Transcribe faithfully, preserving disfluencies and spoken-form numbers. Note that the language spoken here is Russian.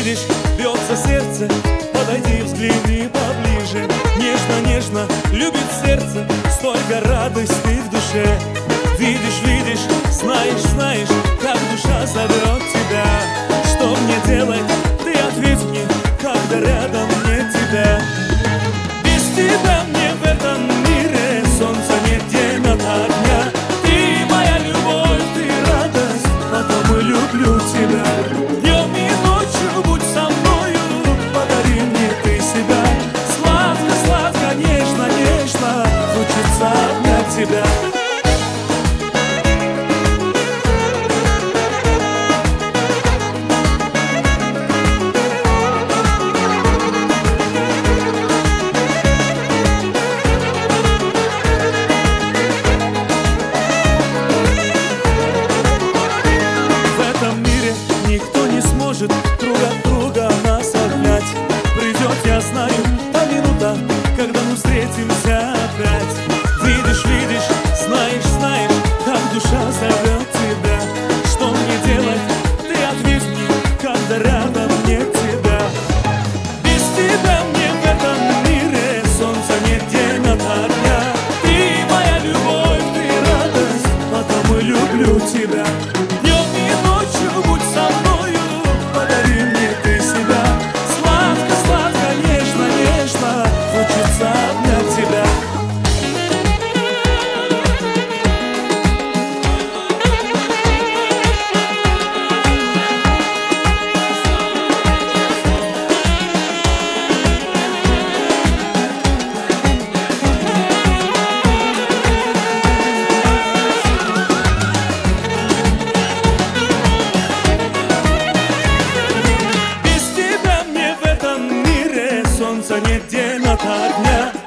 видишь, бьется сердце, подойди, взгляни поближе. Нежно, нежно любит сердце, столько радости в душе. Видишь, видишь, знаешь, знаешь, как душа зовет тебя. Что мне делать, ты ответь мне, когда рядом нет тебя. Без тебя мне в этом мире солнца нет, день ото дня. Ты моя любовь, ты радость, потому и люблю тебя. Днем и ночью будь со мною, подари мне ты себя. Сладко, сладко, нежно, нежно, хочется обнять тебя. Никто не сможет друг от друга нас отнять. Придет, я знаю, та минута, когда мы встретимся опять. Видишь, видишь, знаешь, знаешь, как душа зовет тебя. Что мне делать, ты ответь мне, когда рядом нет тебя. Без тебя мне в этом мире солнца нет, день ото дня. Ты моя любовь, ты радость, потому и люблю тебя. Днем и ночью будь со мною, подари мне ты себя. Сладко, сладко, нежно, нежно, хочется обнять тебя. Солнца нет, день ото дня.